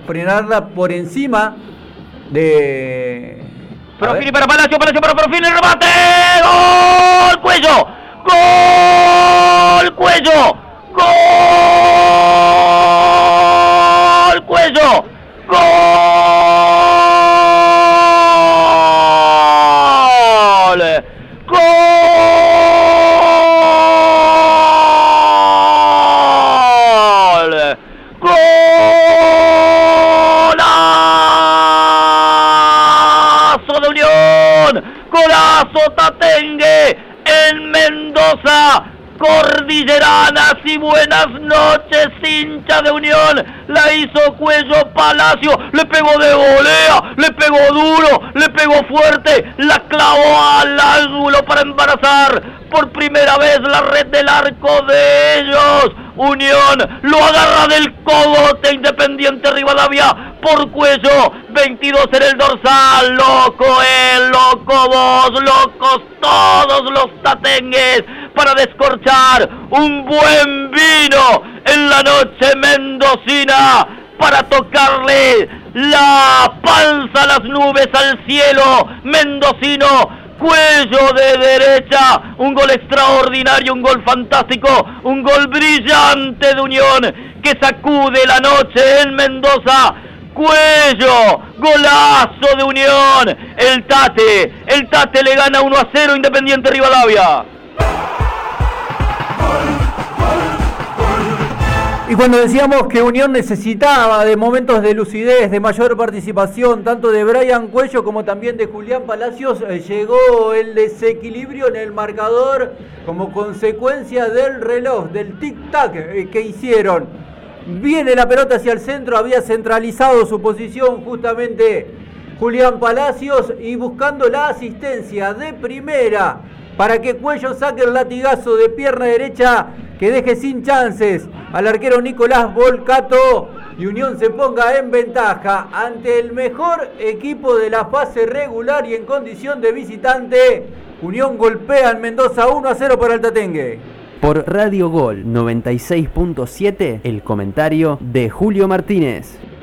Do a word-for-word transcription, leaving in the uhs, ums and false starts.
frenarla por encima de... Profili para Palacio, Palacio para Profili, el remate, gol, Cuello, gol, Cuello, gol, Cuello, gol, gol, golazo de Unión, golazo Tatengue en Mendoza. Cordilleranas y buenas noches, hincha de Unión. La hizo Cuello Palacio, le pegó de volea, le pegó duro, le pegó fuerte, la clavó al ángulo para embarazar por primera vez la red del arco de ellos. Unión lo agarra del cogote, Independiente Rivadavia por Cuello, veintidós en el dorsal. Loco él, loco vos, locos todos los tatengues para descorchar un buen vino en la noche mendocina, para tocarle la panza a las nubes al cielo mendocino. Cuello de derecha, un gol extraordinario, un gol fantástico, un gol brillante de Unión que sacude la noche en Mendoza. Cuello, golazo de Unión. El Tate, el Tate le gana uno a cero Independiente Rivadavia. Y cuando decíamos que Unión necesitaba de momentos de lucidez, de mayor participación, tanto de Brian Cuello como también de Julián Palacios, eh, llegó el desequilibrio en el marcador como consecuencia del reloj, del tic-tac eh, que hicieron. Viene la pelota hacia el centro, había centralizado su posición justamente Julián Palacios y buscando la asistencia de primera para que Cuello saque el latigazo de pierna derecha que deje sin chances al arquero Nicolás Volcato y Unión se ponga en ventaja ante el mejor equipo de la fase regular y en condición de visitante. Unión golpea en Mendoza uno a cero para el Tatengue. Por Radio Gol noventa y seis punto siete, el comentario de Julio Martínez.